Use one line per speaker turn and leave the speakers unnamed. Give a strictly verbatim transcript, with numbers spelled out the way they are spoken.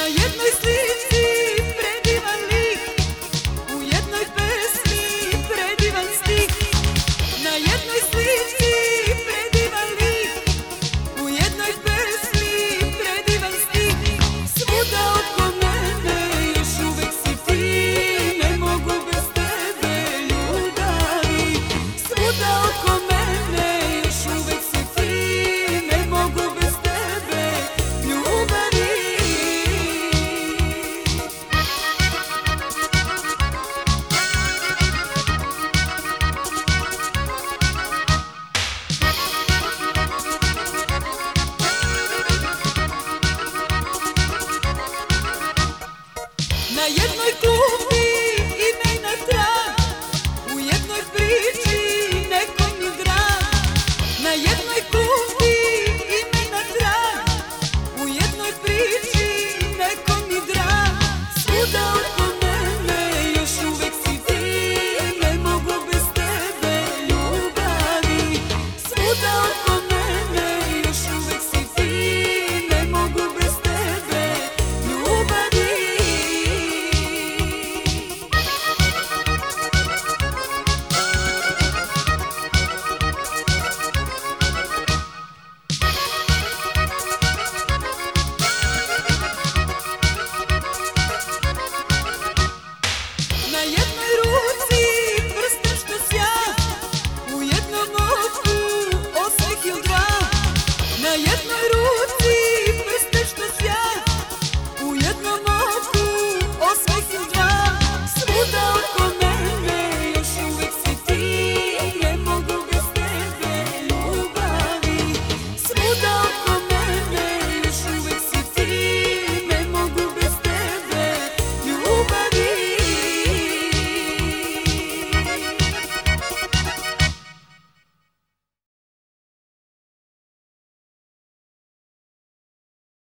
jednoj slici predivan lik, u jednoj pesmi predivan stih. Na jednoj slici predivan lik, u jednoj pesmi predivan stih. Svuda oko mene još uvek si ti, ne mogu bez tebe ljubavi. Svuda oko mene još uvek si ti, ne mogu bez tebe ljubavi. Na jednoj klupi